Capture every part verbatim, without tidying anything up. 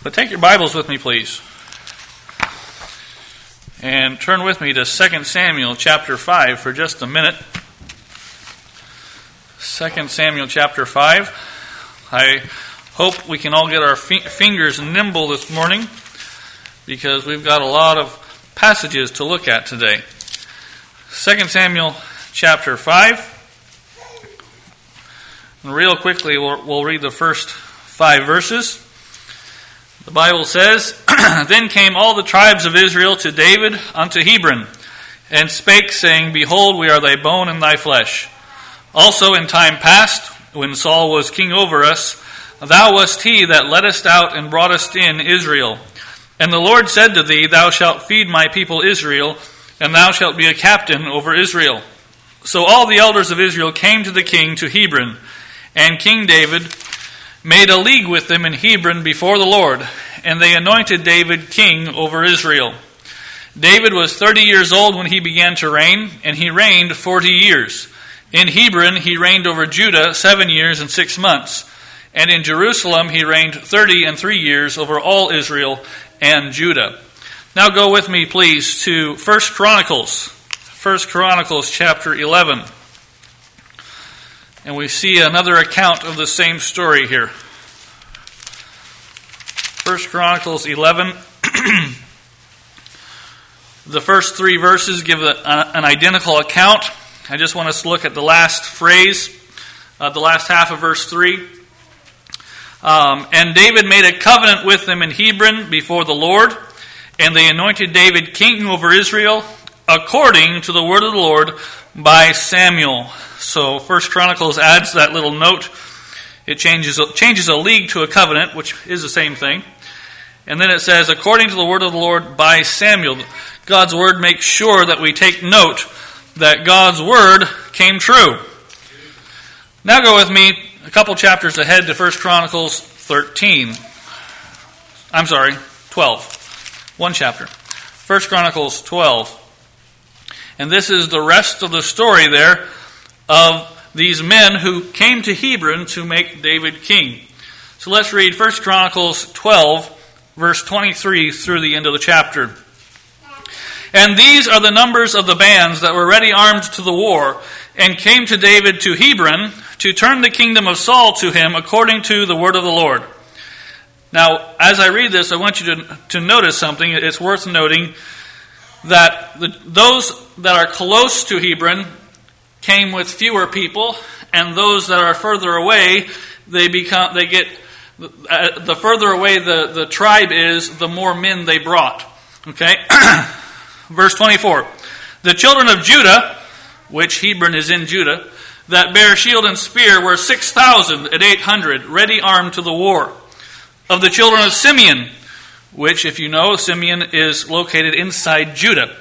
But take your Bibles with me, please. And turn with me to Second Samuel chapter five for just a minute. Second Samuel chapter five. I hope we can all get our fi- fingers nimble this morning, because we've got a lot of passages to look at today. Second Samuel chapter five. And real quickly, we'll, we'll read the first five verses. The Bible says, Then came all the tribes of Israel to David unto Hebron, and spake, saying, Behold, we are thy bone and thy flesh. Also in time past, when Saul was king over us, thou wast he that leddest out and broughtest in Israel. And the Lord said to thee, Thou shalt feed my people Israel, and thou shalt be a captain over Israel. So all the elders of Israel came to the king to Hebron, and King David made a league with them in Hebron before the Lord, and they anointed David king over Israel. David was thirty years old when he began to reign, and he reigned forty years. In Hebron he reigned over Judah seven years and six months, and in Jerusalem he reigned thirty and three years over all Israel and Judah. Now go with me, please, to First Chronicles, First Chronicles chapter eleven. And we see another account of the same story here. First Chronicles eleven. The first three verses give a, a, an identical account. I just want us to look at the last phrase, uh, the last half of verse three. Um, and David made a covenant with them in Hebron before the Lord, and they anointed David king over Israel, according to the word of the Lord by Samuel. So First Chronicles adds that little note. It changes changes a league to a covenant, which is the same thing. And then it says, according to the word of the Lord by Samuel. God's word makes sure that we take note that God's word came true. Now go with me a couple chapters ahead to First Chronicles thirteen. I'm sorry, twelve. One chapter. First Chronicles twelve. And this is the rest of the story there of these men who came to Hebron to make David king. So let's read First Chronicles twelve, verse twenty-three through the end of the chapter. And these are the numbers of the bands that were ready armed to the war, and came to David to Hebron to turn the kingdom of Saul to him according to the word of the Lord. Now, as I read this, I want you to, to notice something. It's worth noting that the, those that are close to Hebron came with fewer people, and those that are further away, they become they get uh, the further away the, the tribe is, the more men they brought. Okay? Verse twenty-four. The children of Judah, which Hebron is in Judah, that bear shield and spear were six thousand and eight hundred, ready armed to the war. Of the children of Simeon, which, if you know, Simeon is located inside Judah.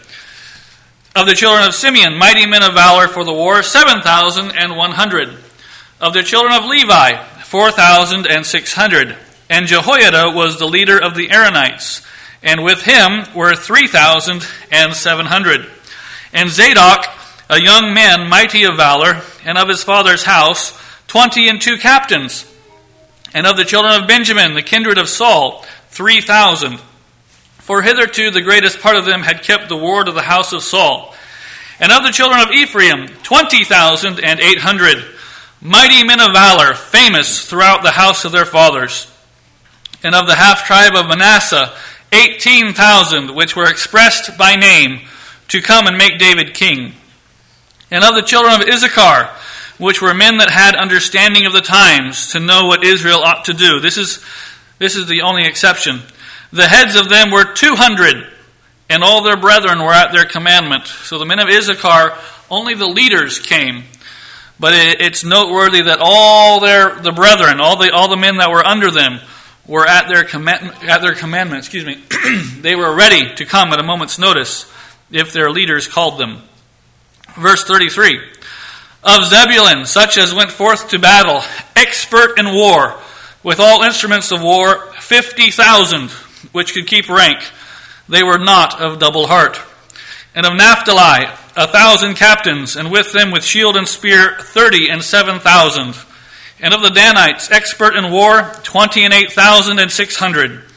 Of the children of Simeon, mighty men of valor for the war, seven thousand one hundred. Of the children of Levi, four thousand six hundred. And Jehoiada was the leader of the Aaronites, and with him were three thousand seven hundred. And Zadok, a young man mighty of valor, and of his father's house, twenty and two captains. And of the children of Benjamin, the kindred of Saul, three thousand. For hitherto the greatest part of them had kept the ward of the house of Saul. And of the children of Ephraim, twenty thousand eight hundred. Mighty men of valor, famous throughout the house of their fathers. And of the half-tribe of Manasseh, eighteen thousand, which were expressed by name, to come and make David king. And of the children of Issachar, which were men that had understanding of the times, to know what Israel ought to do. This is, this is the only exception. The heads of them were two hundred, and all their brethren were at their commandment. So the men of Issachar, only the leaders came. But it, it's noteworthy that all their the brethren, all the all the men that were under them, were at their command, at their commandment. Excuse me. They were ready to come at a moment's notice if their leaders called them. Verse thirty-three. Of Zebulun, such as went forth to battle, expert in war, with all instruments of war, fifty thousand, which could keep rank. They were not of double heart. And of Naphtali, a thousand captains, and with them with shield and spear, thirty and seven thousand. And of the Danites, expert in war, twenty and eight thousand and six hundred.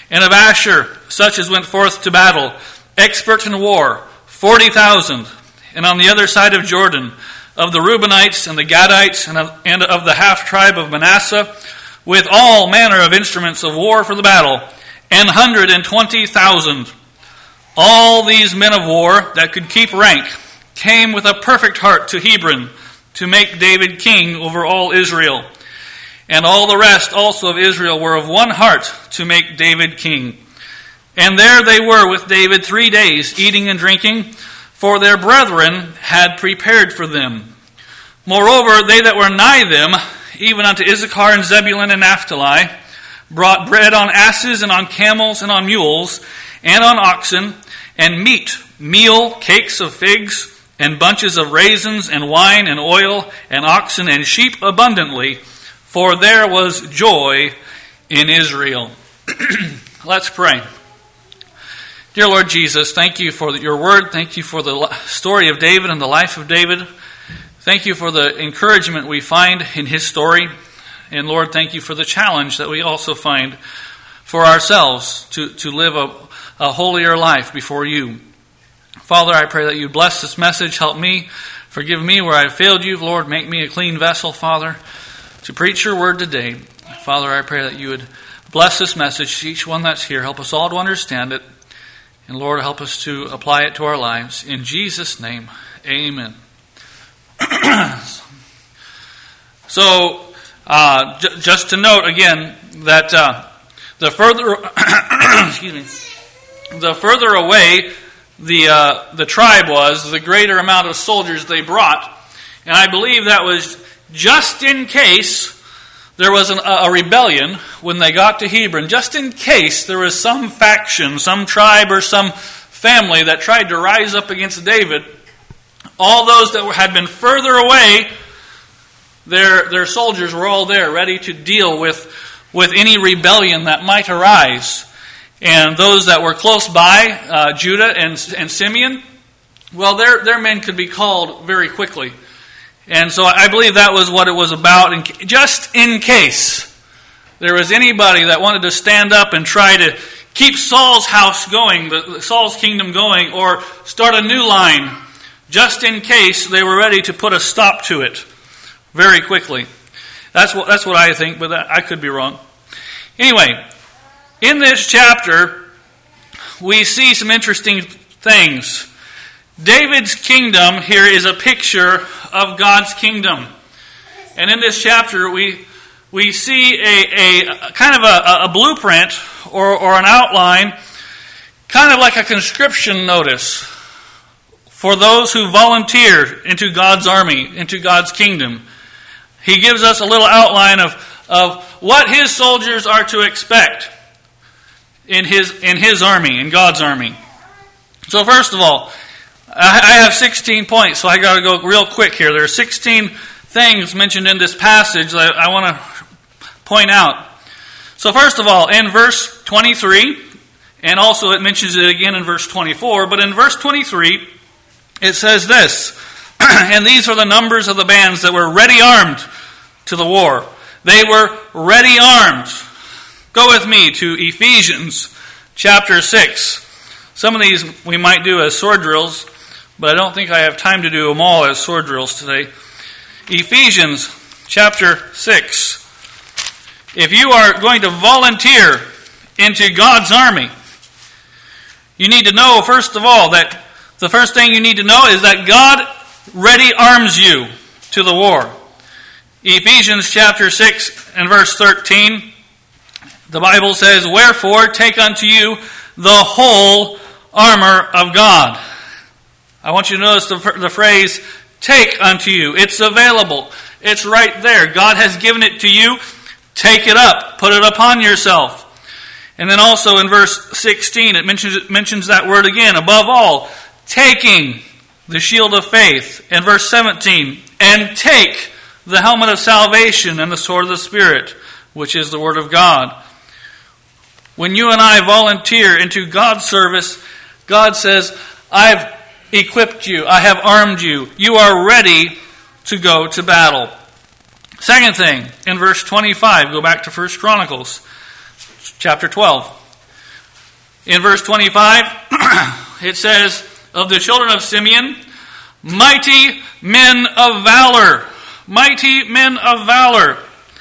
And of Asher, such as went forth to battle, expert in war, forty thousand. And on the other side of Jordan, of the Reubenites and the Gadites, and of, and of the half-tribe of Manasseh, with all manner of instruments of war for the battle, an hundred and twenty thousand. All these men of war that could keep rank came with a perfect heart to Hebron to make David king over all Israel. And all the rest also of Israel were of one heart to make David king. And there they were with David three days, eating and drinking, for their brethren had prepared for them. Moreover, they that were nigh them, even unto Issachar and Zebulun and Naphtali, brought bread on asses and on camels and on mules and on oxen, and meat, meal, cakes of figs, and bunches of raisins, and wine, and oil, and oxen, and sheep abundantly, for there was joy in Israel. Let's pray. Dear Lord Jesus, thank you for your word. Thank you for the story of David and the life of David. Thank you for the encouragement we find in his story. And Lord, thank you for the challenge that we also find for ourselves to, to live a, a holier life before you. Father, I pray that you bless this message. Help me. Forgive me where I failed you. Lord, make me a clean vessel, Father, to preach your word today. Father, I pray that you would bless this message to each one that's here. Help us all to understand it. And Lord, help us to apply it to our lives. In Jesus' name, amen. so, uh, j- just to note again that uh, the further, excuse me, the further away the uh, the tribe was, the greater amount of soldiers they brought, and I believe that was just in case there was an, a rebellion when they got to Hebron, just in case there was some faction, some tribe or some family that tried to rise up against David. All those that had been further away, their their soldiers were all there, ready to deal with, with any rebellion that might arise. And those that were close by, uh, Judah and, and Simeon, well, their their men could be called very quickly. And so I believe that was what it was about. And just in case there was anybody that wanted to stand up and try to keep Saul's house going, the, Saul's kingdom going, or start a new line, just in case they were ready to put a stop to it very quickly. That's what that's what I think, but that, I could be wrong. Anyway, in this chapter, we see some interesting things. David's kingdom here is a picture of God's kingdom. And in this chapter, we we see a, a kind of a, a blueprint or, or an outline, kind of like a conscription notice for those who volunteer into God's army, into God's kingdom. He gives us a little outline of, of what his soldiers are to expect in his in his army, in God's army. So first of all, I have sixteen points, so I got to go real quick here. There are sixteen things mentioned in this passage that I want to point out. So first of all, in verse twenty-three, and also it mentions it again in verse twenty-four, but in verse twenty-three, it says this, and these are the numbers of the bands that were ready armed to the war. They were ready armed. Go with me to Ephesians chapter six. Some of these we might do as sword drills, but I don't think I have time to do them all as sword drills today. Ephesians chapter six. If you are going to volunteer into God's army, you need to know, first of all, that the first thing you need to know is that God ready arms you to the war. Ephesians chapter six and verse thirteen, the Bible says, "Wherefore take unto you the whole armor of God." I want you to notice the, the phrase, take unto you. It's available. It's right there. God has given it to you. Take it up. Put it upon yourself. And then also in verse sixteen, it mentions, it mentions that word again. Above all, taking the shield of faith. And verse seventeen, and take the helmet of salvation and the sword of the Spirit, which is the word of God. When you and I volunteer into God's service, God says, I've equipped you. I have armed you. You are ready to go to battle. Second thing, in verse twenty-five, go back to First Chronicles chapter twelve. In verse twenty-five, it says, of the children of Simeon, mighty men of valor. Mighty men of valor.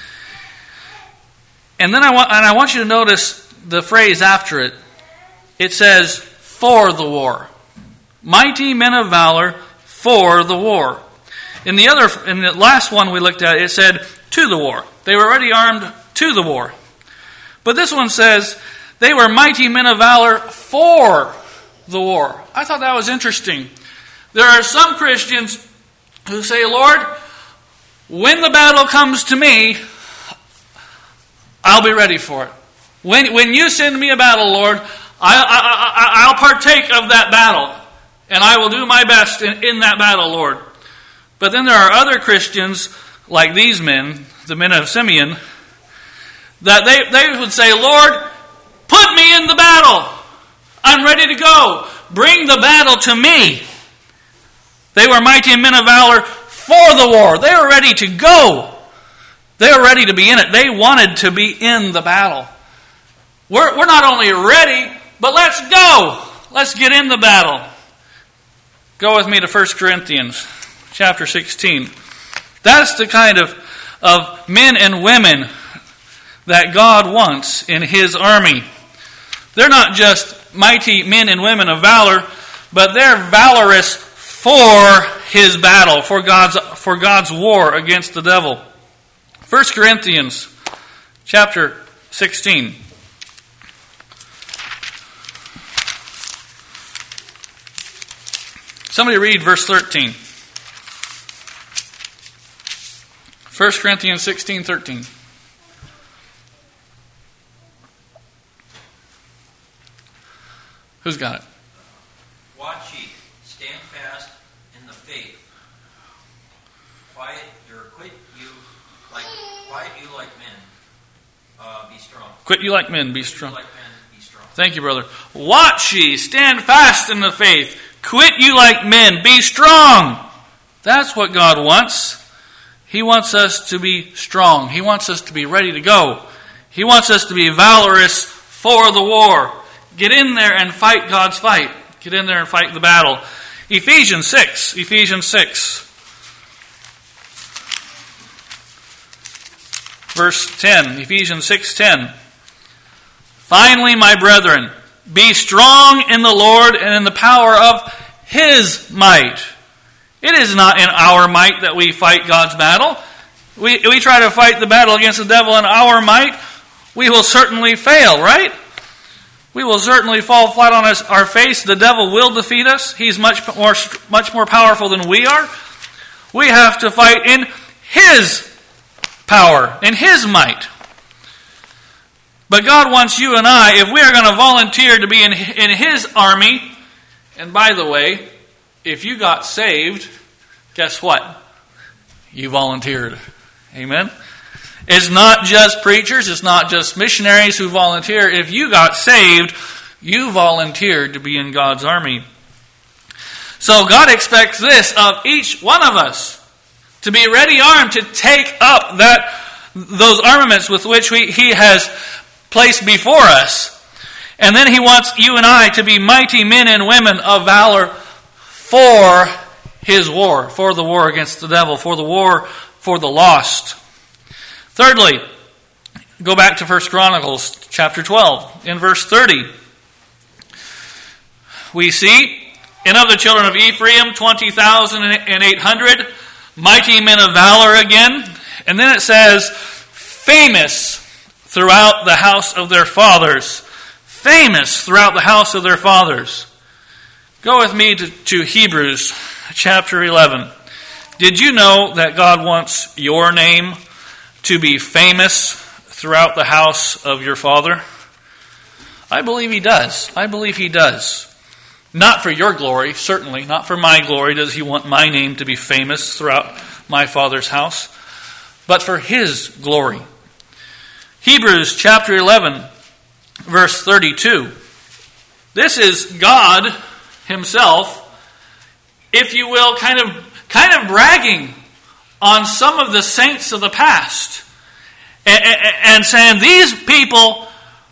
And then I want, and I want you to notice the phrase after it. It says, for the war. Mighty men of valor for the war. In the other, in the last one we looked at, it said, to the war. They were already armed to the war. But this one says, they were mighty men of valor for the war. I thought that was interesting. There are some Christians who say, Lord, when the battle comes to me, I'll be ready for it. When, when you send me a battle, Lord, I, I, I, I'll partake of that battle. And I will do my best in, in that battle, Lord. But then there are other Christians, like these men, the men of Simeon, that they, they would say, Lord, put me in the battle. I'm ready to go. Bring the battle to me. They were mighty men of valor for the war. They were ready to go. They were ready to be in it. They wanted to be in the battle. We're, we're not only ready, but let's go. Let's get in the battle. Go with me to First Corinthians chapter sixteen. That's the kind of, of men and women that God wants in His army. They're not just mighty men and women of valor, but they're valorous for His battle, for God's, for God's war against the devil. First Corinthians chapter sixteen. Somebody read verse thirteen. First Corinthians sixteen, thirteen. Who's got it? Watch ye, stand fast in the faith. Quiet, or quit you like quiet you like men. Uh, be strong. Quit you like men, be Quit strong. You like men, be strong. Thank you, brother. Watch ye, stand fast in the faith. Quit you like men, be strong. That's what God wants. He wants us to be strong. He wants us to be ready to go. He wants us to be valorous for the war. Get in there and fight God's fight. Get in there and fight the battle. Ephesians six. Ephesians six. Verse ten. Ephesians six ten. Finally, my brethren, be strong in the Lord and in the power of His might. It is not in our might that we fight God's battle. We, we try to fight the battle against the devil in our might, we will certainly fail, right? We will certainly fall flat on us, our face. The devil will defeat us. He's much more, much more powerful than we are. We have to fight in His power, in His might. But God wants you and I, if we are going to volunteer to be in, in His army, and by the way, if you got saved, guess what? You volunteered. Amen? It's not just preachers, it's not just missionaries who volunteer. If you got saved, you volunteered to be in God's army. So God expects this of each one of us, to be ready armed to take up that those armaments with which we, He has placed before us. And then He wants you and I to be mighty men and women of valor for His war, for the war against the devil, for the war for the lost. Thirdly, go back to First Chronicles chapter twelve, in verse thirty. We see, and of the children of Ephraim, twenty thousand eight hundred, mighty men of valor again. And then it says, famous throughout the house of their fathers. Famous throughout the house of their fathers. Go with me to, to Hebrews chapter eleven. Did you know that God wants your name to be famous throughout the house of your father? I believe He does. I believe He does. Not for your glory, certainly. Not for my glory does He want my name to be famous throughout my Father's house. But for His glory. Hebrews chapter eleven, verse thirty-two. This is God Himself, if you will, kind of kind of bragging on some of the saints of the past. And, and, and saying, these people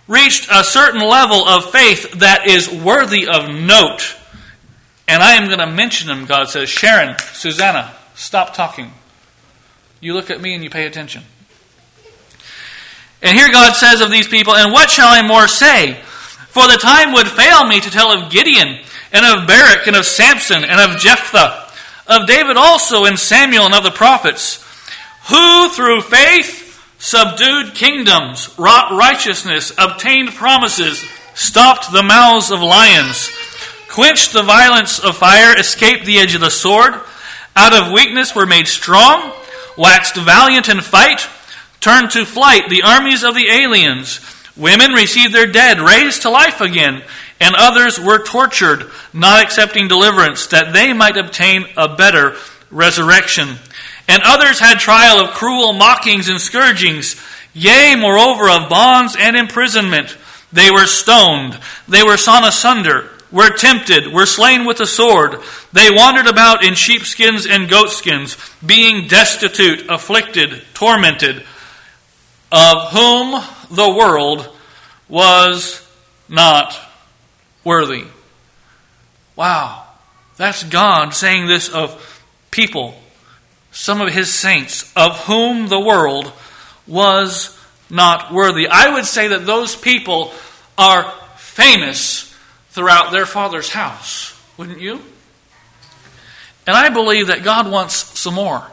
reached a certain level of faith that is worthy of note. And I am going to mention them, God says. Sharon, Susanna, stop talking. You look at me and you pay attention. And here God says of these people, and what shall I more say? For the time would fail me to tell of Gideon, and of Barak, and of Samson, and of Jephthah, of David also, and Samuel, and of the prophets, who through faith subdued kingdoms, wrought righteousness, obtained promises, stopped the mouths of lions, quenched the violence of fire, escaped the edge of the sword, out of weakness were made strong, waxed valiant in fight, turned to flight the armies of the aliens. Women received their dead raised to life again, and others were tortured, not accepting deliverance, that they might obtain a better resurrection. And others had trial of cruel mockings and scourgings, yea, moreover, of bonds and imprisonment. They were stoned, they were sawn asunder, were tempted, were slain with the sword. They wandered about in sheepskins and goatskins, being destitute, afflicted, tormented, of whom the world was not worthy. Wow, that's God saying this of people, some of his saints, of whom the world was not worthy. I would say that those people are famous throughout their Father's house, wouldn't you? And I believe that God wants some more.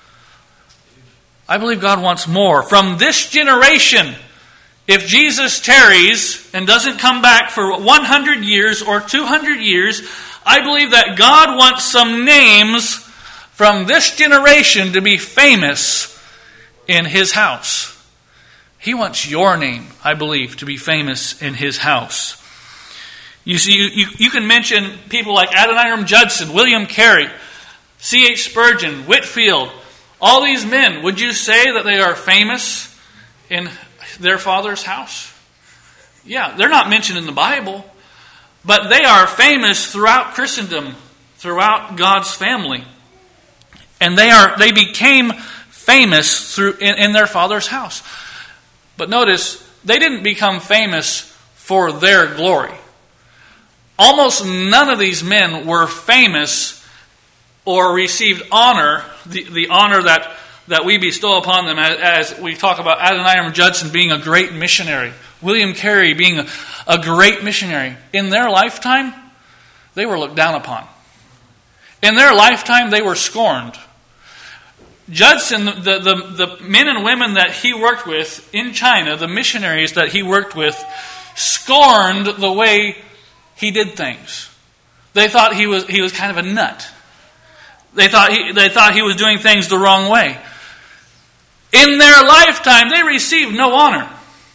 I believe God wants more. From this generation, if Jesus tarries and doesn't come back for one hundred years or two hundred years, I believe that God wants some names from this generation to be famous in his house. He wants your name, I believe, to be famous in his house. You see, you, you, you can mention people like Adoniram Judson, William Carey, C H Spurgeon, Whitefield, all these men. Would you say that they are famous in their Father's house? Yeah, they're not mentioned in the Bible, but they are famous throughout Christendom, throughout God's family. And they are they became famous through in, in their Father's house. But notice, they didn't become famous for their glory. Almost none of these men were famous or received honor, the, the honor that, that we bestow upon them as, as we talk about Adoniram Judson being a great missionary, William Carey being a, a great missionary. In their lifetime, they were looked down upon. In their lifetime, they were scorned. Judson, the, the, the men and women that he worked with in China, the missionaries that he worked with, scorned the way he did things. They thought he was he was kind of a nut. They thought he they thought he was doing things the wrong way. In their lifetime, they received no honor.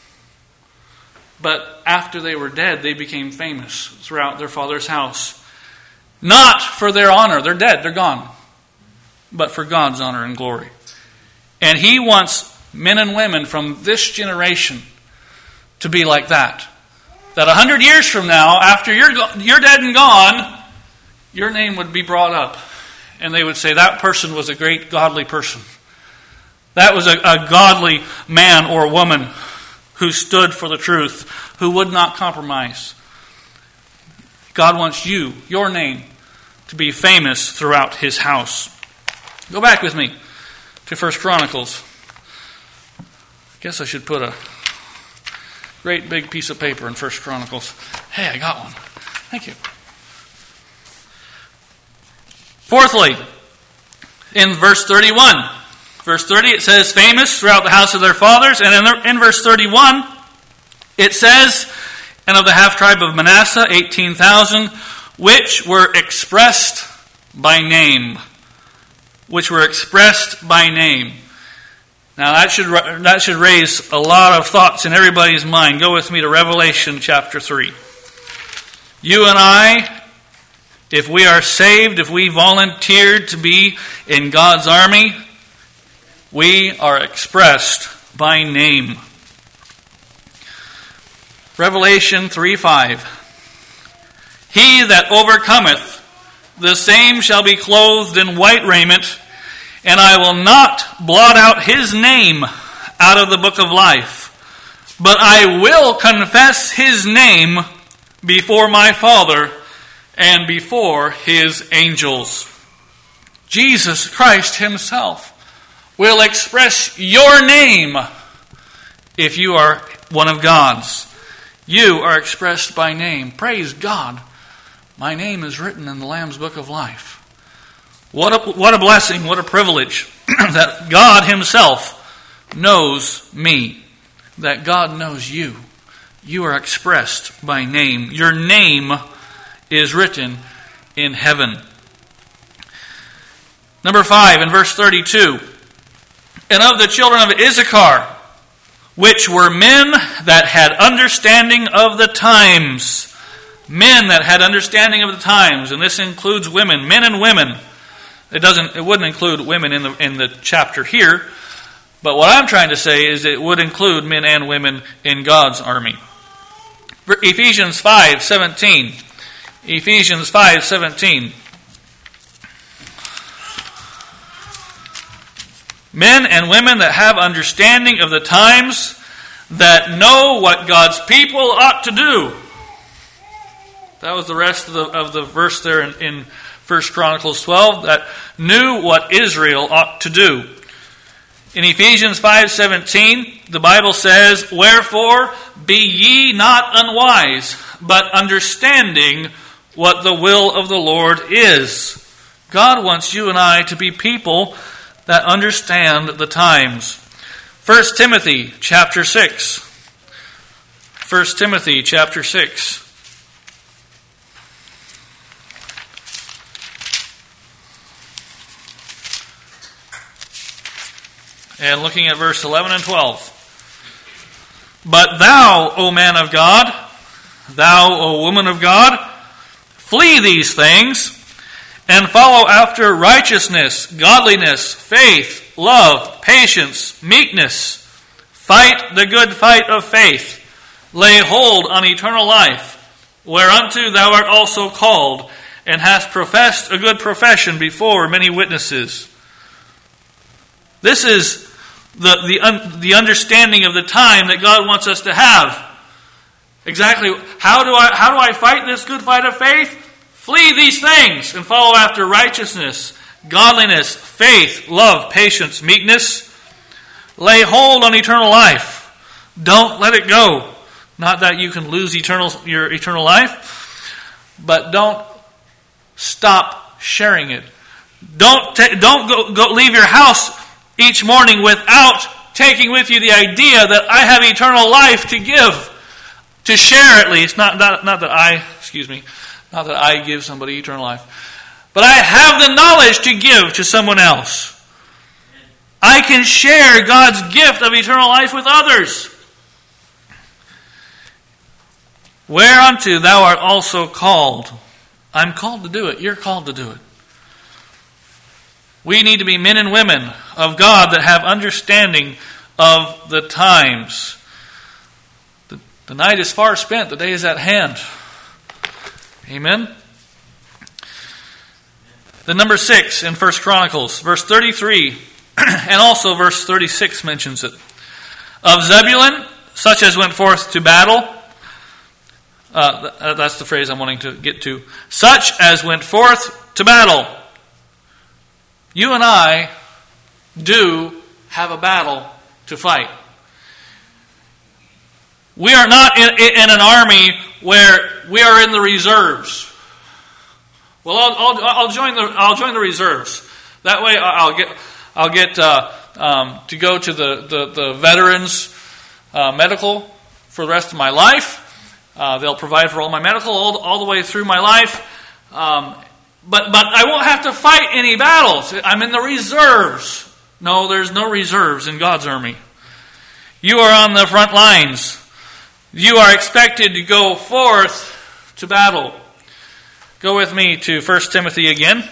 But after they were dead, they became famous throughout their Father's house. Not for their honor. They're dead. They're gone. But for God's honor and glory. And he wants men and women from this generation to be like that. That a hundred years from now, after you're, you're dead and gone, your name would be brought up. And they would say, that person was a great godly person. That was a, a godly man or woman who stood for the truth, who would not compromise. God wants you, your name, to be famous throughout his house. Go back with me to First Chronicles. I guess I should put a great big piece of paper in First Chronicles. Hey, I got one. Thank you. Fourthly, in verse thirty-one. Verse thirty, it says, famous throughout the house of their fathers. And in, the, in verse thirty-one, it says, and of the half-tribe of Manasseh, eighteen thousand, which were expressed by name. Which were expressed by name. Now that should that should raise a lot of thoughts in everybody's mind. Go with me to Revelation chapter three. You and I, if we are saved, if we volunteered to be in God's army, we are expressed by name. Revelation three five. He that overcometh, the same shall be clothed in white raiment, and I will not blot out his name out of the book of life, but I will confess his name before my Father and before his angels. Jesus Christ himself will express your name if you are one of God's. You are expressed by name. Praise God. My name is written in the Lamb's Book of Life. What a, what a blessing, what a privilege that God himself knows me, that God knows you. You are expressed by name. Your name is written in heaven. Number five, in verse thirty-two. And of the children of Issachar, which were men that had understanding of the times. Men that had understanding of the times, and this includes women, men and women. It doesn't. It wouldn't include women in the in the chapter here, but what I'm trying to say is it would include men and women in God's army. Ephesians five seventeen. Ephesians five seventeen. Men and women that have understanding of the times, that know what God's people ought to do. That was the rest of the, of the verse there in, in First Chronicles twelve, that knew what Israel ought to do. In Ephesians five seventeen, the Bible says, wherefore be ye not unwise, but understanding what the will of the Lord is. God wants you and I to be people that understand the times. First Timothy chapter six. First Timothy chapter six. And looking at verse eleven and twelve. But thou, O man of God, thou, O woman of God, flee these things, and follow after righteousness, godliness, faith, love, patience, meekness. Fight the good fight of faith. Lay hold on eternal life, whereunto thou art also called, and hast professed a good profession before many witnesses. This is the, the, un, the understanding of the time that God wants us to have. Exactly, how do I how do I fight this good fight of faith? Flee these things and follow after righteousness, godliness, faith, love, patience, meekness. Lay hold on eternal life. Don't let it go. Not that you can lose eternal your eternal life, but don't stop sharing it. Don't ta- don't go, go leave your house each morning without taking with you the idea that I have eternal life to give, to share at least. Not not, not that I, excuse me, not that I give somebody eternal life, but I have the knowledge to give to someone else. I can share God's gift of eternal life with others. Whereunto thou art also called. I'm called to do it. You're called to do it. We need to be men and women of God that have understanding of the times. The, the night is far spent. The day is at hand. Amen? The number six in First Chronicles, verse thirty-three, and also verse thirty-six mentions it. Of Zebulun, such as went forth to battle. Uh, that's the phrase I'm wanting to get to. Such as went forth to battle. You and I do have a battle to fight. We are not in, in an army where we are in the reserves. Well, I'll, I'll, I'll join the I'll join the reserves. That way, I'll get I'll get uh, um, to go to the the, the veterans uh, medical for the rest of my life. Uh, they'll provide for all my medical all, all the way through my life. Um, But but I won't have to fight any battles. I'm in the reserves. No, there's no reserves in God's army. You are on the front lines. You are expected to go forth to battle. Go with me to First Timothy again.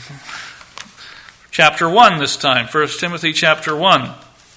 Chapter one this time. First Timothy chapter one.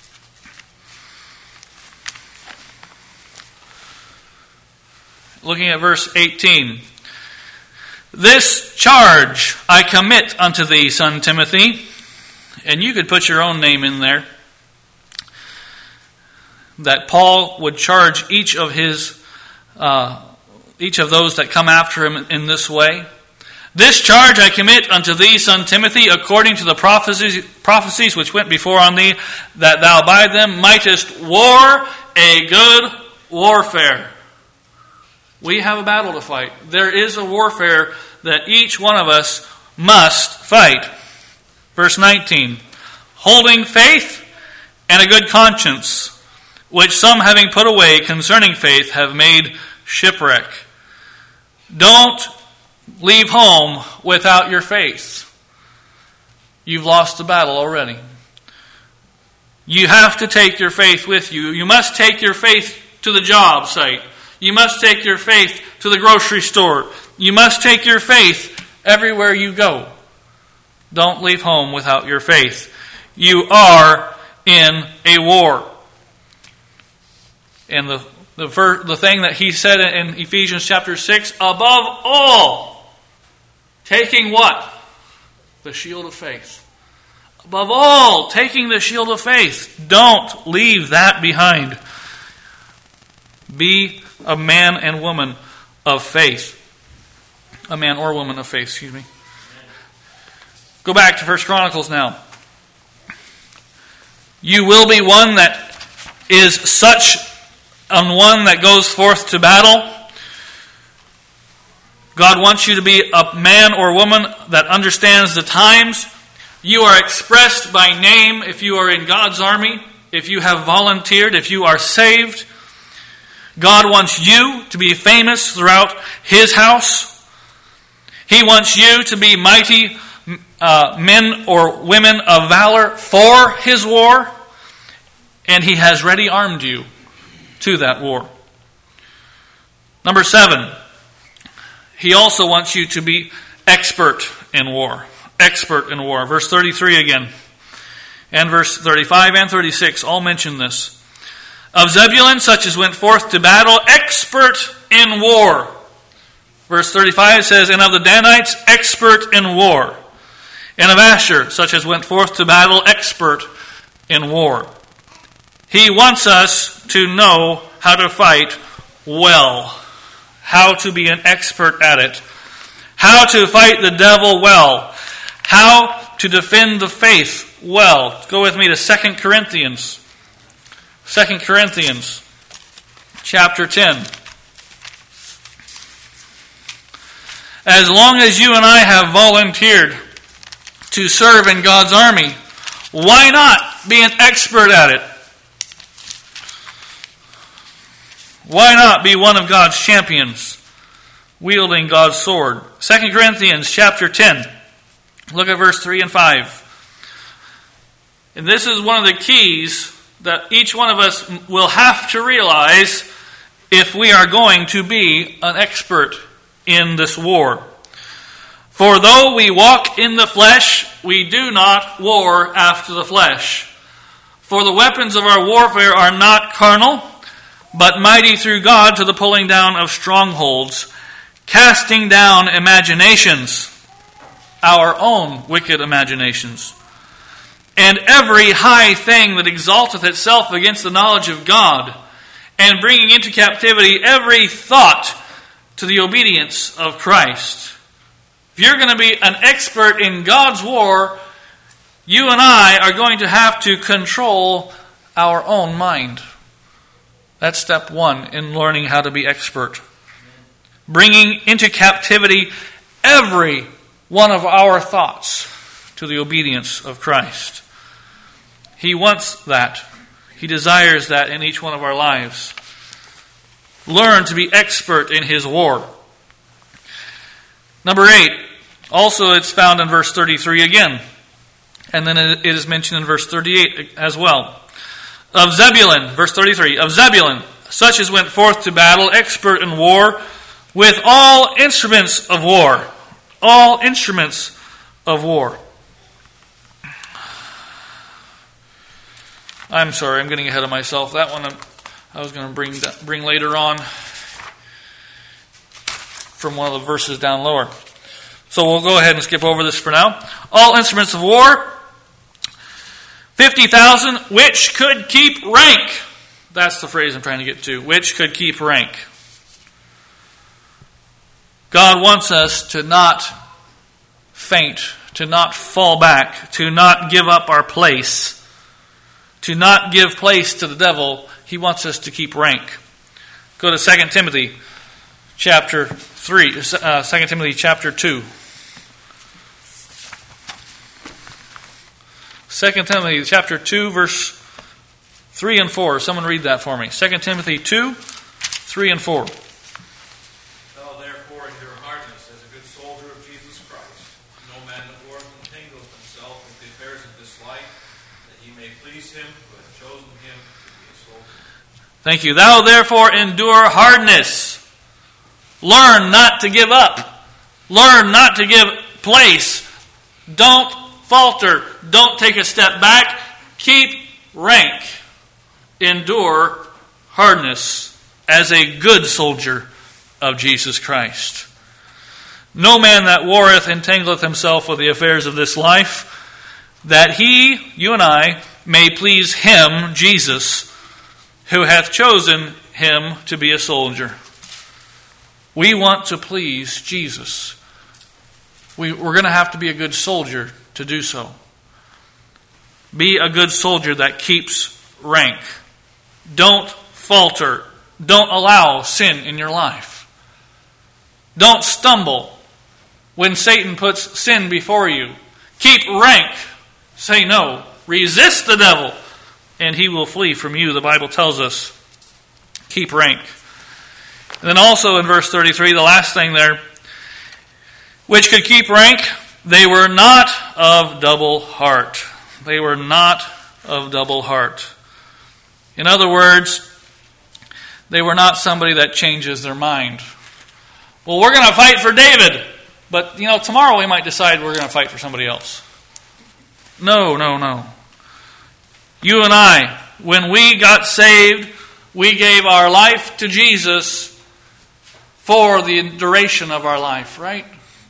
Looking at verse eighteen. This charge I commit unto thee, son Timothy. And you could put your own name in there. that Paul would charge each of his, uh, each of those that come after him in this way. This charge I commit unto thee, son Timothy, according to the prophecies, prophecies which went before on thee, that thou by them mightest war a good warfare. We have a battle to fight. There is a warfare that each one of us must fight. Verse nineteen, holding faith and a good conscience, which some having put away concerning faith have made shipwreck. Don't leave home without your faith. You've lost the battle already. You have to take your faith with you. You must take your faith to the job site. You must take your faith to the grocery store. You must take your faith everywhere you go. Don't leave home without your faith. You are in a war. And the the, ver, the thing that he said in Ephesians chapter six, above all, taking what? The shield of faith. Above all, taking the shield of faith. Don't leave that behind. Be a man and woman of faith. A man or woman of faith, excuse me. Go back to First Chronicles now. You will be one that is such an one that goes forth to battle. God wants you to be a man or woman that understands the times. You are expressed by name if you are in God's army, if you have volunteered, if you are saved. God wants you to be famous throughout His house. He wants you to be mighty uh, men or women of valor for His war. And He has ready armed you to that war. Number seven, He also wants you to be expert in war. Expert in war. Verse thirty-three again. And verse thirty-five and thirty-six all mention this. Of Zebulun, such as went forth to battle, expert in war. Verse thirty-five says, and of the Danites, expert in war. And of Asher, such as went forth to battle, expert in war. He wants us to know how to fight well. How to be an expert at it. How to fight the devil well. How to defend the faith well. Go with me to Second Corinthians. Second Corinthians chapter ten. As long as you and I have volunteered to serve in God's army, why not be an expert at it? Why not be one of God's champions, wielding God's sword? Second Corinthians chapter ten. Look at verse three and five. And this is one of the keys that each one of us will have to realize if we are going to be an expert in this war. For though we walk in the flesh, we do not war after the flesh. For the weapons of our warfare are not carnal, but mighty through God to the pulling down of strongholds, casting down imaginations, our own wicked imaginations, and every high thing that exalteth itself against the knowledge of God, and bringing into captivity every thought to the obedience of Christ. If you're going to be an expert in God's war, you and I are going to have to control our own mind. That's step one in learning how to be expert. Bringing into captivity every one of our thoughts to the obedience of Christ. He wants that. He desires that in each one of our lives. Learn to be expert in His war. Number eight, also it's found in verse thirty-three again. And then it is mentioned in verse thirty-eight as well. Of Zebulun, verse thirty-three, of Zebulun, such as went forth to battle, expert in war, with all instruments of war. All instruments of war. I'm sorry, I'm getting ahead of myself. That one I was going to bring bring later on from one of the verses down lower. So we'll go ahead and skip over this for now. All instruments of war, fifty thousand, which could keep rank. That's the phrase I'm trying to get to. Which could keep rank. God wants us to not faint, to not fall back, to not give up our place, to not give place to the devil. He wants us to keep rank. Go to Second Timothy chapter three, uh, Second Timothy chapter two. Second Timothy chapter two, verse three and four. Someone read that for me. Second Timothy two, three and four. Thou therefore endure hardness as a good soldier of Jesus Christ. No man that warreth entangleth himself with the affairs of this life, that he may please him who hath chosen him to be a soldier. Thank you. Thou therefore endure hardness. Learn not to give up. Learn not to give place. Don't falter. Don't take a step back. Keep rank. Endure hardness as a good soldier of Jesus Christ. No man that warreth entangleth himself with the affairs of this life, that he, you and I, may please him, Jesus, who hath chosen him to be a soldier. We want to please Jesus. We, we're going to have to be a good soldier to do so. Be a good soldier that keeps rank. Don't falter. Don't allow sin in your life. Don't stumble when Satan puts sin before you. Keep rank. Say no. Resist the devil, and he will flee from you. The Bible tells us. Keep rank. And then also in verse thirty-three, the last thing there, which could keep rank, they were not of double heart. They were not of double heart. In other words, they were not somebody that changes their mind. Well, we're going to fight for David, but you know, tomorrow we might decide we're going to fight for somebody else. No, no, no. You and I, when we got saved, we gave our life to Jesus for the duration of our life, right?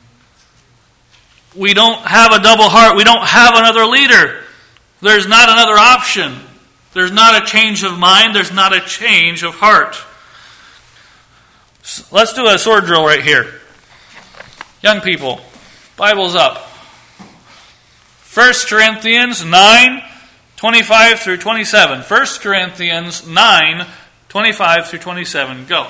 We don't have a double heart. We don't have another leader. There's not another option. There's not a change of mind. There's not a change of heart. So let's do a sword drill right here. Young people, Bible's up. First Corinthians nine, twenty-five through twenty-seven. First Corinthians nine, twenty-five through twenty-seven. Go.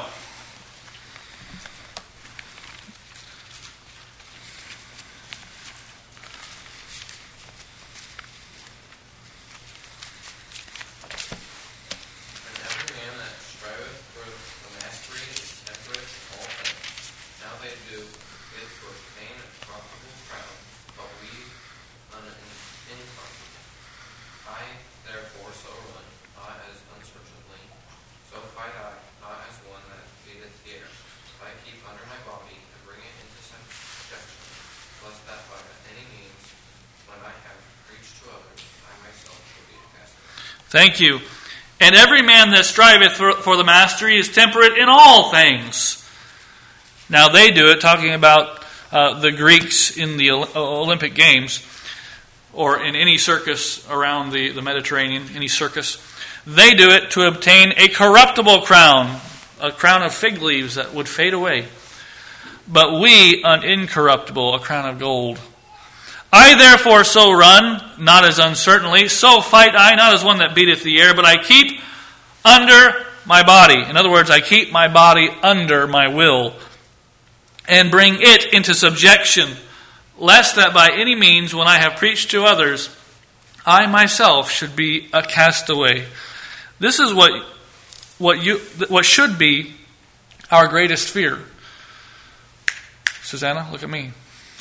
Thank you. And every man that striveth for the mastery is temperate in all things. Now they do it, talking about uh, the Greeks in the Olympic Games, or in any circus around the, the Mediterranean, any circus. They do it to obtain a corruptible crown, a crown of fig leaves that would fade away. But we an incorruptible, a crown of gold. I therefore so run, not as uncertainly, so fight I, not as one that beateth the air, but I keep under my body. In other words, I keep my body under my will, and bring it into subjection, lest that by any means, when I have preached to others, I myself should be a castaway. This is what what you what should be our greatest fear. Susanna, look at me.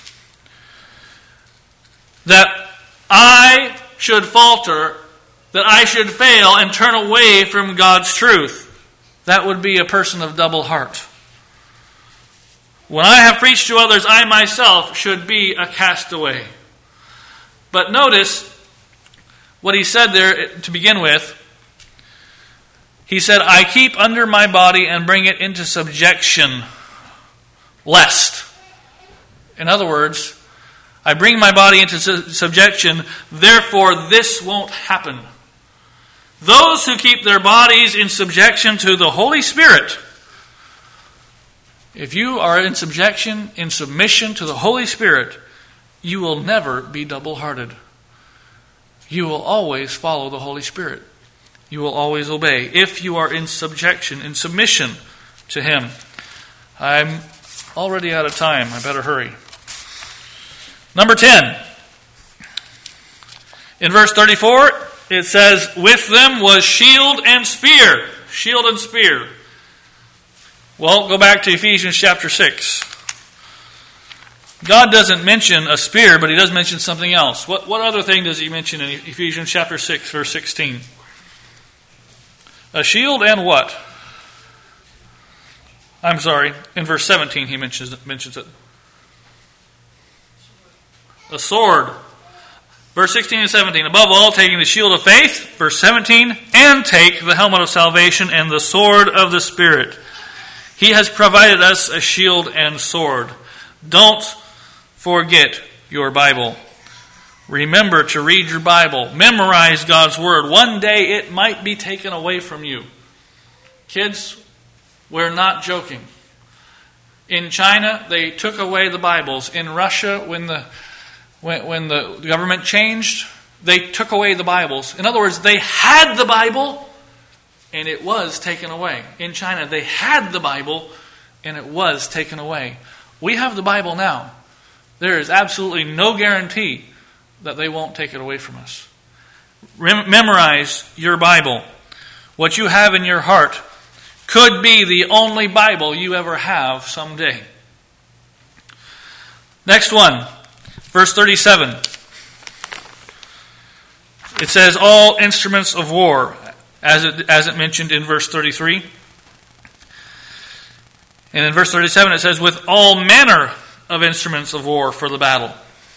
That I should falter, that I should fail and turn away from God's truth. That would be a person of double heart. When I have preached to others, I myself should be a castaway. But notice what he said there to begin with. He said, I keep under my body and bring it into subjection, lest. In other words, I bring my body into su- subjection, therefore this won't happen. Those who keep their bodies in subjection to the Holy Spirit. If you are in subjection, in submission to the Holy Spirit, you will never be double-hearted. You will always follow the Holy Spirit. You will always obey if you are in subjection, in submission to Him. I'm already out of time. I better hurry. Number ten. In verse thirty-four, it says, with them was shield and spear. Shield and spear. Well, go back to Ephesians chapter six. God doesn't mention a spear, but He does mention something else. What, what other thing does He mention in Ephesians chapter six, verse sixteen? A shield and what? I'm sorry, in verse seventeen He mentions it. Mentions it. A sword. Verse sixteen and seventeen. Above all, taking the shield of faith. Verse seventeen. And take the helmet of salvation and the sword of the Spirit. He has provided us a shield and sword. Don't forget your Bible. Remember to read your Bible. Memorize God's Word. One day it might be taken away from you. Kids, we're not joking. In China, they took away the Bibles. In Russia, when the when, when the government changed, they took away the Bibles. In other words, they had the Bible, and it was taken away. In China, they had the Bible, and it was taken away. We have the Bible now. There is absolutely no guarantee that they won't take it away from us. Rem- memorize your Bible. What you have in your heart could be the only Bible you ever have someday. Next one, verse thirty-seven. It says, all instruments of war, as it, as it mentioned in verse thirty-three. And in verse thirty-seven it says, with all manner of instruments of war for the battle.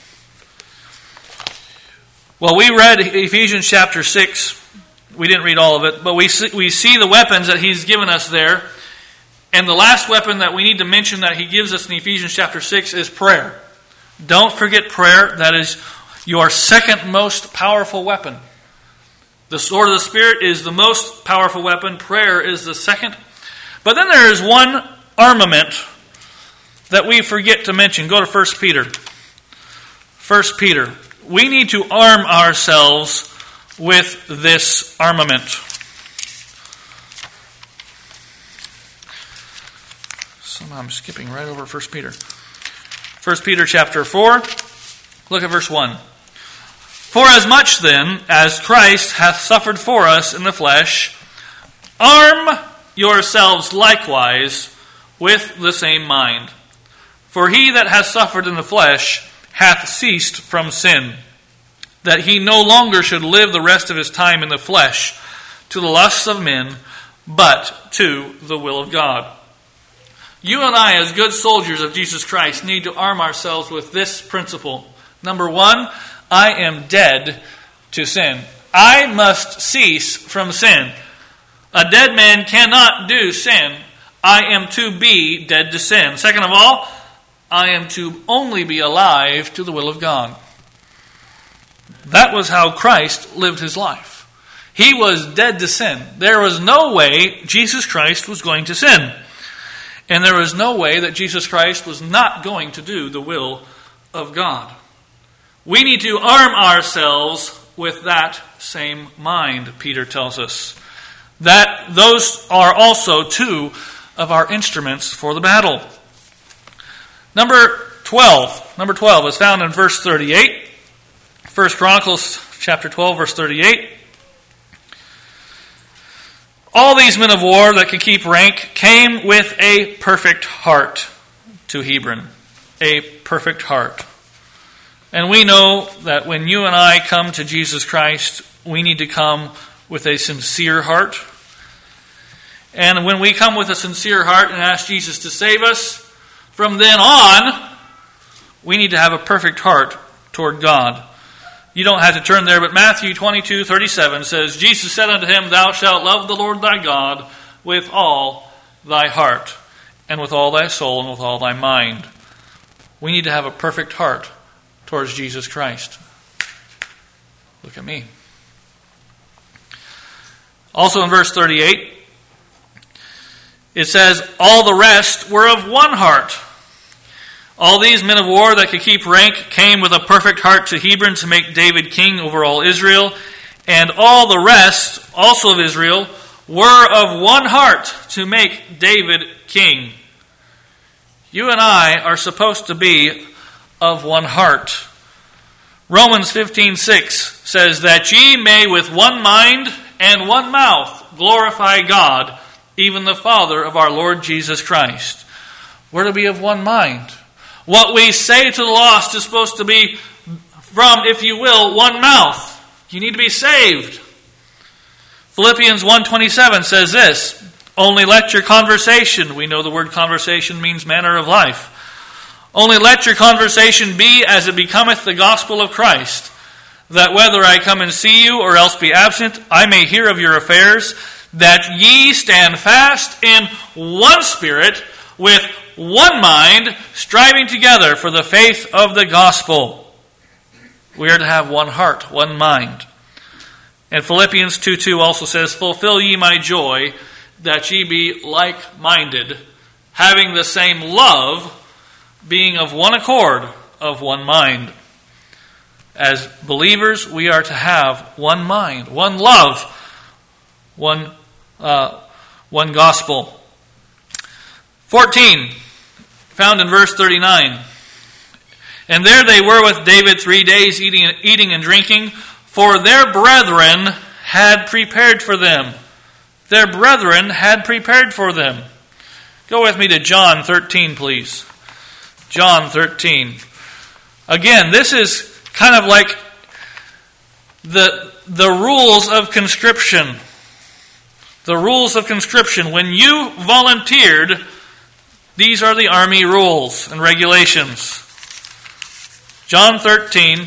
Well, we read Ephesians chapter six. We didn't read all of it, but we see, we see the weapons that He's given us there. And the last weapon that we need to mention that He gives us in Ephesians chapter six is prayer. Don't forget prayer. That is your second most powerful weapon. The sword of the Spirit is the most powerful weapon. Prayer is the second. But then there is one armament that we forget to mention. Go to First Peter. First Peter. We need to arm ourselves with this armament. Somehow I'm skipping right over First Peter. First Peter chapter four. Look at verse one. For as much then as Christ hath suffered for us in the flesh, arm yourselves likewise with the same mind. For he that hath suffered in the flesh hath ceased from sin, that he no longer should live the rest of his time in the flesh to the lusts of men, but to the will of God. You and I, as good soldiers of Jesus Christ, need to arm ourselves with this principle. Number one, I am dead to sin. I must cease from sin. A dead man cannot do sin. I am to be dead to sin. Second of all, I am to only be alive to the will of God. That was how Christ lived His life. He was dead to sin. There was no way Jesus Christ was going to sin. And there was no way that Jesus Christ was not going to do the will of God. We need to arm ourselves with that same mind, Peter tells us. That those are also two of our instruments for the battle. Number twelve. Number twelve is found in verse thirty-eight. First Chronicles chapter twelve, verse thirty-eight. All these men of war that could keep rank came with a perfect heart to Hebron. A perfect heart. And we know that when you and I come to Jesus Christ, we need to come with a sincere heart. And when we come with a sincere heart and ask Jesus to save us, from then on, we need to have a perfect heart toward God. You don't have to turn there, but Matthew twenty-two thirty-seven says, Jesus said unto him, Thou shalt love the Lord thy God with all thy heart, and with all thy soul, and with all thy mind. We need to have a perfect heart towards Jesus Christ. Look at me. Also in verse thirty-eight, it says, all the rest were of one heart. All these men of war that could keep rank came with a perfect heart to Hebron to make David king over all Israel. And all the rest, also of Israel, were of one heart to make David king. You and I are supposed to be of one heart. Romans fifteen six says that ye may with one mind and one mouth glorify God, even the Father of our Lord Jesus Christ. We're to be of one mind. What we say to the lost is supposed to be from, if you will, one mouth. You need to be saved. Philippians one twenty-seven says this, only let your conversation, we know the word conversation means manner of life, only let your conversation be as it becometh the gospel of Christ, that whether I come and see you or else be absent, I may hear of your affairs, that ye stand fast in one spirit, with one mind, striving together for the faith of the gospel. We are to have one heart, one mind. And Philippians two two also says, fulfill ye my joy, that ye be like-minded, having the same love, being of one accord, of one mind. As believers, we are to have one mind, one love, one, uh, one gospel. fourteen, found in verse thirty-nine. And there they were with David three days, eating, eating and drinking, for their brethren had prepared for them. Their brethren had prepared for them. Go with me to John thirteen, please. John thirteen. Again, this is kind of like the, the rules of conscription. The rules of conscription. When you volunteered, these are the army rules and regulations. John thirteen,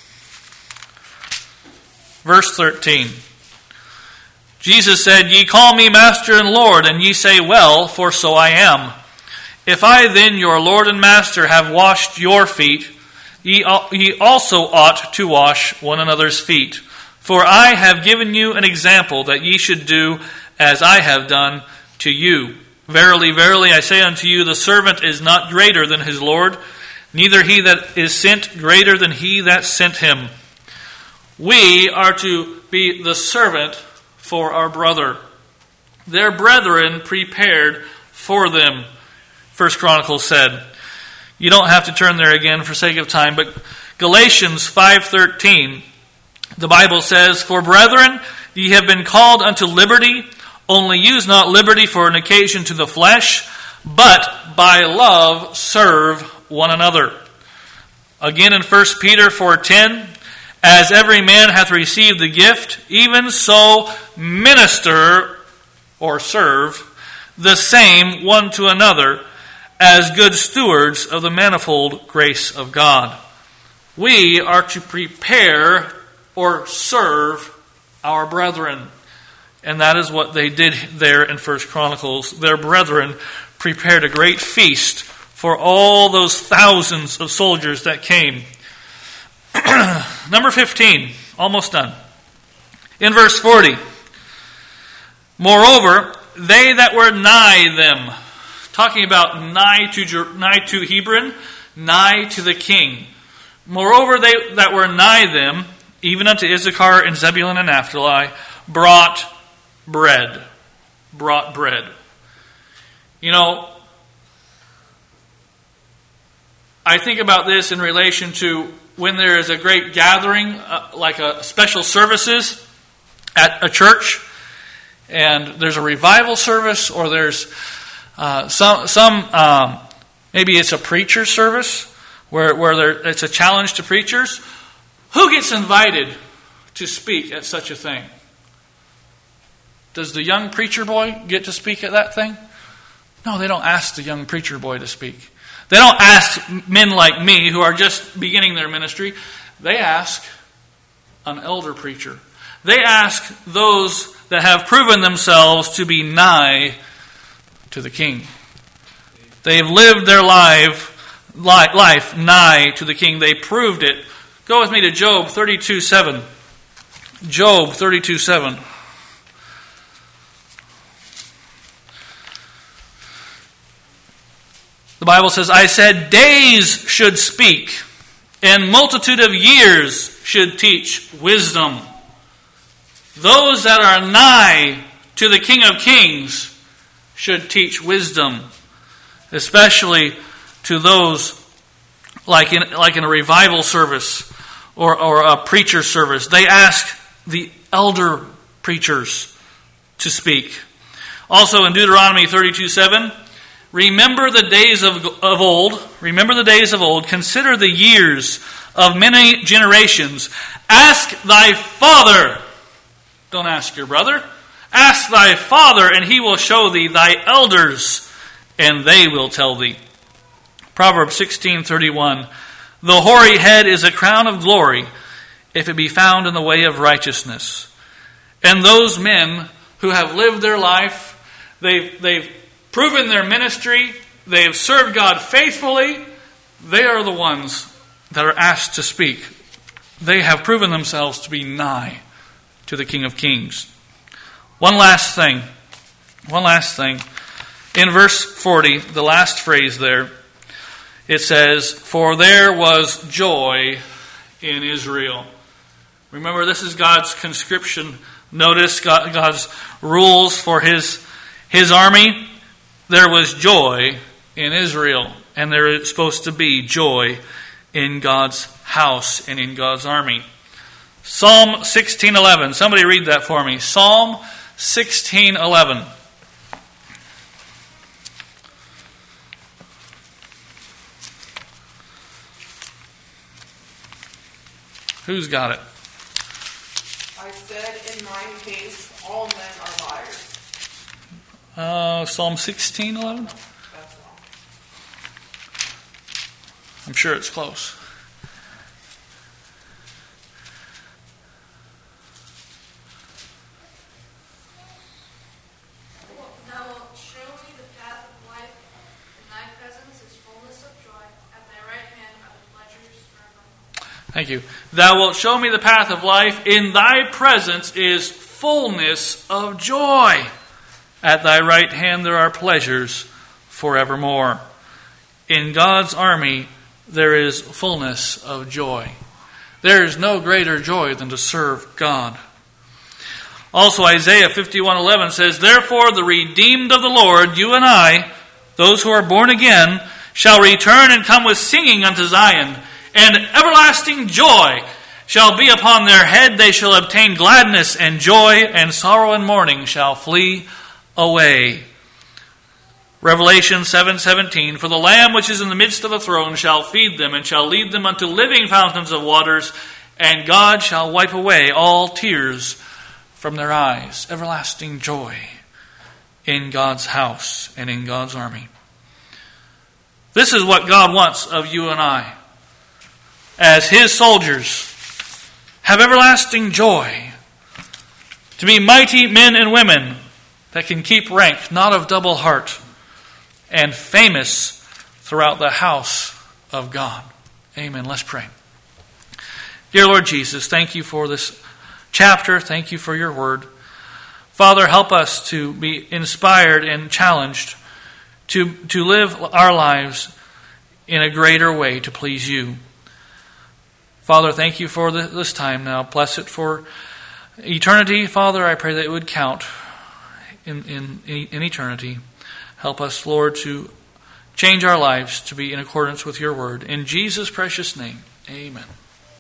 verse thirteen. Jesus said, ye call me Master and Lord, and ye say, well, for so I am. If I then, your Lord and Master, have washed your feet, ye also ought to wash one another's feet. For I have given you an example, that ye should do as I have done to you. Verily, verily, I say unto you, the servant is not greater than his Lord, neither he that is sent greater than he that sent him. We are to be the servant for our brother. Their brethren prepared for them, First Chronicles said. You don't have to turn there again for sake of time, but Galatians five thirteen, the Bible says, for brethren, ye have been called unto liberty, only use not liberty for an occasion to the flesh, but by love serve one another. Again in First Peter four ten, as every man hath received the gift, even so minister or serve the same one to another, as good stewards of the manifold grace of God. We are to prepare or serve our brethren. And that is what they did there in First Chronicles. Their brethren prepared a great feast for all those thousands of soldiers that came. Number fifteen, almost done. In verse forty, moreover, they that were nigh them, talking about nigh to, nigh to Hebron, nigh to the king. Moreover, they that were nigh them, even unto Issachar and Zebulun and Naphtali, brought bread. Brought bread. You know, I think about this in relation to when there is a great gathering, uh, like a special services at a church, and there's a revival service, or there's uh, some some um, maybe it's a preacher service where where there, it's a challenge to preachers. Who gets invited to speak at such a thing? Does the young preacher boy get to speak at that thing? No, they don't ask the young preacher boy to speak. They don't ask men like me who are just beginning their ministry. They ask an elder preacher. They ask those that have proven themselves to be nigh to the king. They've lived their life, life nigh to the king. They proved it. Go with me to Job thirty-two seven. Job thirty-two seven. The Bible says, I said days should speak, and multitude of years should teach wisdom. Those that are nigh to the King of Kings should teach wisdom, especially to those like in like in a revival service or, or a preacher service. They ask the elder preachers to speak. Also in Deuteronomy thirty-two seven, remember the days of, of old, remember the days of old, consider the years of many generations. Ask thy father. Don't ask your brother. Ask thy father, and he will show thee thy elders, and they will tell thee. Proverbs sixteen thirty-one. The hoary head is a crown of glory, if it be found in the way of righteousness. And those men who have lived their life, they've, they've proven their ministry, they have served God faithfully, they are the ones that are asked to speak. They have proven themselves to be nigh to the King of Kings. One last thing. One last thing. In verse forty, the last phrase there, it says, for there was joy in Israel. Remember, this is God's conscription notice, God's rules for his, his army. There was joy in Israel, and there is supposed to be joy in God's house and in God's army. Psalm sixteen eleven. Somebody read that for me. Psalm sixteen eleven. Who's got it? I said in my case, all men are liars. Uh, Psalm sixteen eleven? That's wrong. I'm sure it's close. Thou wilt show me the path of life. In thy presence is fullness of joy. At thy right hand are the pleasures forevermore. Thank you. Thou wilt show me the path of life. In thy presence is fullness of joy. At thy right hand there are pleasures forevermore. In God's army there is fullness of joy. There is no greater joy than to serve God. Also Isaiah fifty-one eleven says, therefore the redeemed of the Lord, you and I, those who are born again, shall return and come with singing unto Zion, and everlasting joy shall be upon their head. They shall obtain gladness and joy, and sorrow and mourning shall flee away. Revelation seven seventeen, for the Lamb which is in the midst of the throne shall feed them, and shall lead them unto living fountains of waters, and God shall wipe away all tears from their eyes. Everlasting joy in God's house and in God's army. This is what God wants of you and I. As His soldiers, have everlasting joy. To be mighty men and women that can keep rank, not of double heart, and famous throughout the house of God. Amen. Let's pray. Dear Lord Jesus, thank you for this chapter. Thank you for your word. Father, help us to be inspired and challenged to, to live our lives in a greater way to please you. Father, thank you for this time now. Bless it for eternity. Father, I pray that it would count in, in, in eternity. Help us, Lord, to change our lives to be in accordance with your word. In Jesus' precious name, amen.